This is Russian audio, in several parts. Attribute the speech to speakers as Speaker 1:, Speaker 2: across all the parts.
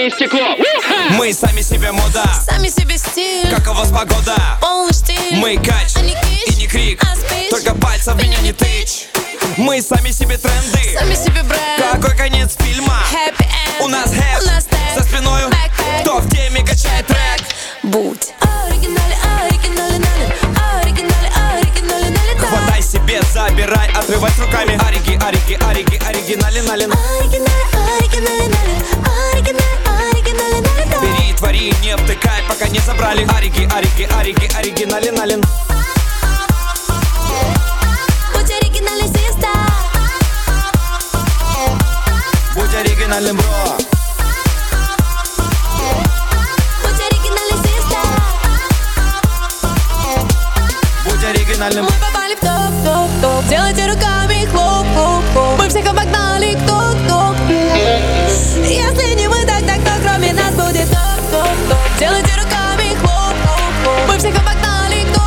Speaker 1: стекле и стекло.
Speaker 2: Мы сами себе мода,
Speaker 3: сами себе стиль.
Speaker 2: как у вас погода?
Speaker 3: Полный штиль.
Speaker 2: Мы кач,
Speaker 3: а не кич,
Speaker 2: и не крик,
Speaker 3: а спич.
Speaker 2: только пальцем меня не тычь. Мы сами себе тренды,
Speaker 3: сами себе бренд.
Speaker 2: какой конец фильма?
Speaker 3: Happy end.
Speaker 2: У нас хэт,
Speaker 3: у нас тег.
Speaker 2: за спиною
Speaker 3: Backpack.
Speaker 2: кто в теме качает трек.
Speaker 3: Будь оригинален, оригинален.
Speaker 2: Хватай себе, забирай, отрывай руками. Оригинален. Бери, твори, не втыкай, пока не забрали. Оригинален.
Speaker 3: Будь оригинальный, звезда.
Speaker 2: Будь оригинальным, бро.
Speaker 3: Будь оригинальный, звезда.
Speaker 2: Будь оригинальным.
Speaker 3: Мы попали в топ. Делайте руками хлоп. Мы всех обогнали, кто. Если не мы, тогда кто кроме нас будет топ. Делайте руками хлоп. Мы всех обогнали, кто.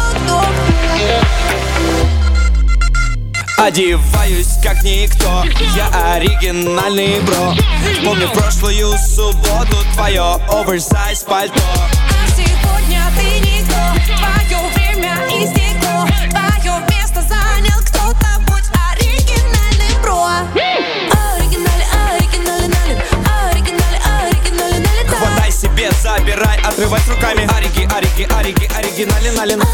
Speaker 2: Одеваюсь как никто, я оригинальный, бро. Помню прошлую субботу твое оверсайз пальто.
Speaker 3: А сегодня ты никто. Твое время истекло. Твое место занял кто-то. Будь оригинальным, бро. Оригинален.
Speaker 2: Хватай себе, забирай, отрывай руками. Оригинален.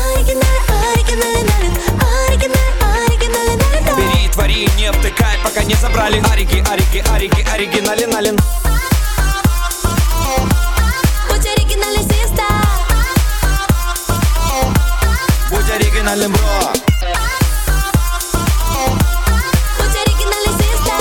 Speaker 2: Бери, твори, не втыкай, пока не забрали. Оригинален.
Speaker 3: Будь оригинальный, звезда.
Speaker 2: Будь оригинальным, бро.
Speaker 3: Будь оригинальный, звезда.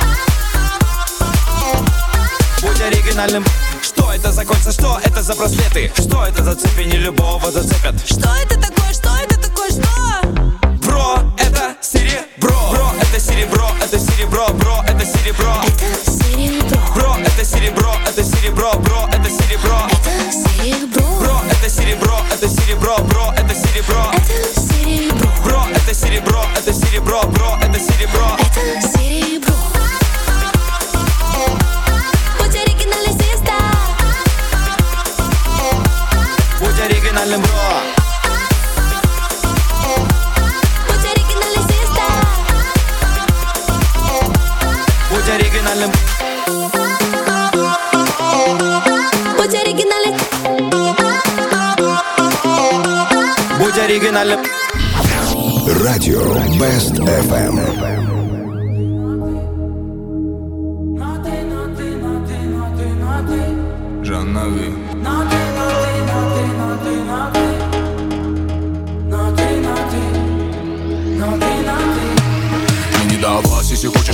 Speaker 2: Будь оригинальным. Что это за кольца, что это за браслеты? Что это за цепи, не любого зацепят?
Speaker 3: Что это такое, что?
Speaker 2: Бро, это серебро. Бро, это серебро, это серебро. Бро, это серебро.
Speaker 3: Это серебро.
Speaker 2: Бро, это серебро, это серебро. Бро, это серебро.
Speaker 3: Это серебро.
Speaker 2: Бро, это серебро, это серебро. Бро, это серебро.
Speaker 3: Это серебро.
Speaker 2: Бро, это серебро, это серебро. Бро, это серебро.
Speaker 3: Это серебро. Будь оригинальный, звезда.
Speaker 2: Будь оригинальным, бро.
Speaker 3: Будь оригинальный, звезда.
Speaker 2: Будь оригинальным.
Speaker 3: Будь оригинальный.
Speaker 2: Будь оригинальным.
Speaker 4: Радио Best FM.
Speaker 5: Жаннави. Не до вас, если хочешь